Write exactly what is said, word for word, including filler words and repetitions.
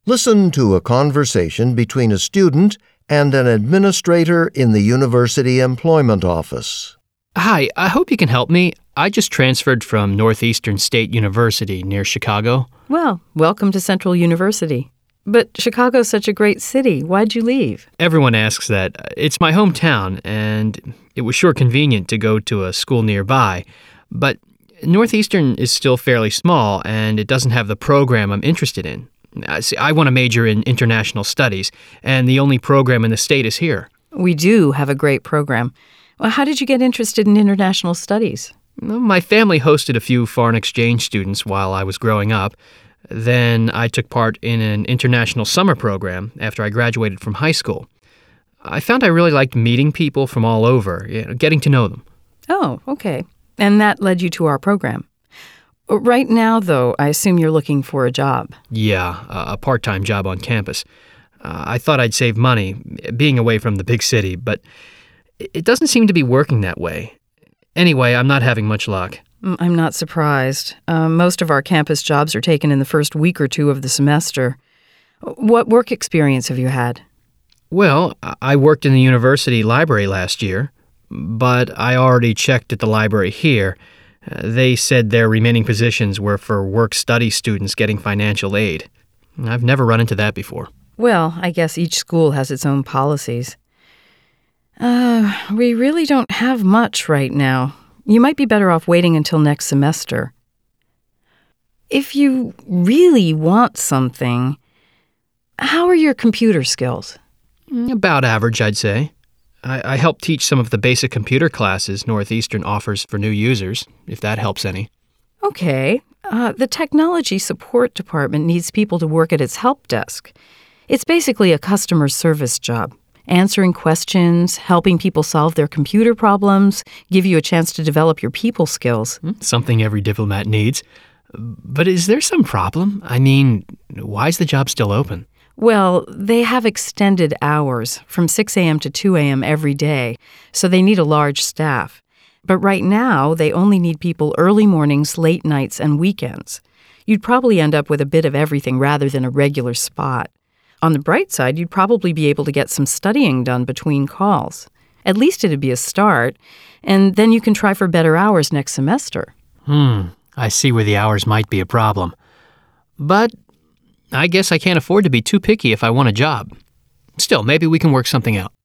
Listen to a conversation between a student and an administrator in the University Employment Office. Hi, I hope you can help me. I just transferred from Northeastern State University near Chicago. Well, welcome to Central University. But Chicago's such a great city. Why'd you leave? Everyone asks that. It's my hometown, and it was sure convenient to go to a school nearby. But Northeastern is still fairly small, and it doesn't have the program I'm interested in. See, I want to major in international studies, and the only program in the state is here. We do have a great program. Well, how did you get interested in international studies? Well, my family hosted a few foreign exchange students while I was growing up. Then I took part in an international summer program after I graduated from high school. I found I really liked meeting people from all over, you know, getting to know them. Oh, okay. And that led you to our program. Right now, though, I assume you're looking for a job. Yeah, a part-time job on campus. Uh, I thought I'd save money, being away from the big city, but it doesn't seem to be working that way. Anyway, I'm not having much luck. I'm not surprised. Uh, most of our campus jobs are taken in the first week or two of the semester. What work experience have you had? Well, I worked in the university library last year, but I already checked at the library here. Uh, they said their remaining positions were for work-study students getting financial aid. I've never run into that before. Well, I guess each school has its own policies. Uh, we really don't have much right now. You might be better off waiting until next semester. If you really want something, how are your computer skills? About average, I'd say. I, I help teach some of the basic computer classes Northeastern offers for new users, if that helps any. Okay. Uh, the Technology Support Department needs people to work at its help desk. It's basically a customer service job. Answering questions, helping people solve their computer problems, give you a chance to develop your people skills. Something every diplomat needs. But is there some problem? I mean, why is the job still open? Well, they have extended hours from six a.m. to two a.m. every day, so they need a large staff. But right now, they only need people early mornings, late nights, and weekends. You'd probably end up with a bit of everything rather than a regular spot. On the bright side, you'd probably be able to get some studying done between calls. At least it'd be a start, and then you can try for better hours next semester. Hmm, I see where the hours might be a problem. But I guess I can't afford to be too picky if I want a job. Still, maybe we can work something out.